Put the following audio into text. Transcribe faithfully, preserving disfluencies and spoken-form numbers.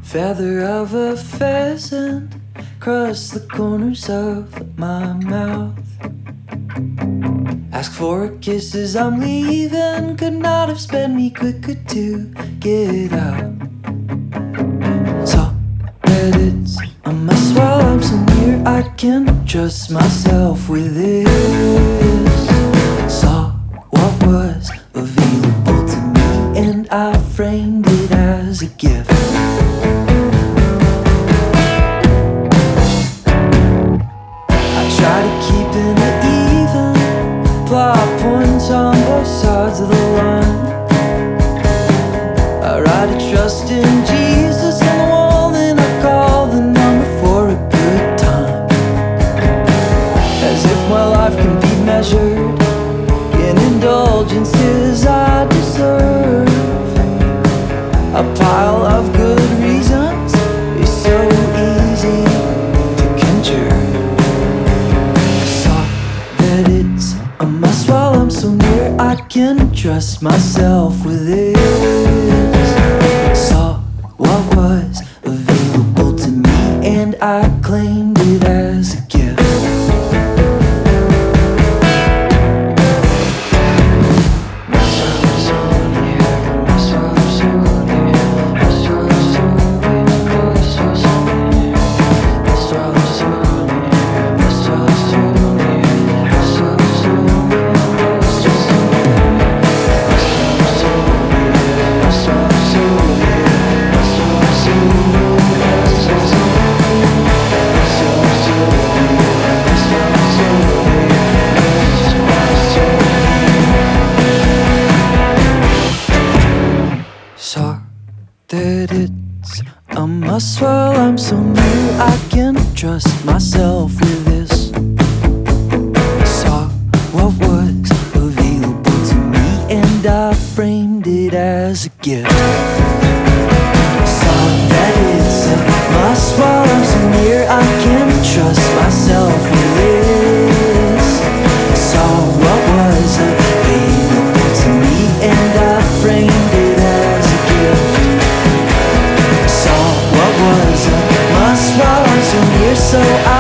Feather of a pheasant cross the corners of my mouth. Ask for a kiss as I'm leaving. Could not have sped me quicker to get out. Saw that it's a mess while I'm so near. I can trust myself with this. Saw what was available to me and I framed it as a gift. Try to keep it even, plot points on both sides of the line. I write a trust in Jesus on the wall, and I call the number for a good time. As if my life can be measured in indulgences I deserve. A pile of good reasons is so easy to conjure. It's a mess while I'm so near. I can trust myself with this. Saw what was available to me and I claimed it as a gift. Saw that it's a must while I'm so near. I can trust myself with this. Saw what was available to me and I framed it as a gift. Saw that it's a must while I'm so near. I can trust myself with this. Saw what was available to me and I framed it as a gift. Saw what was a must while I'm so near, so I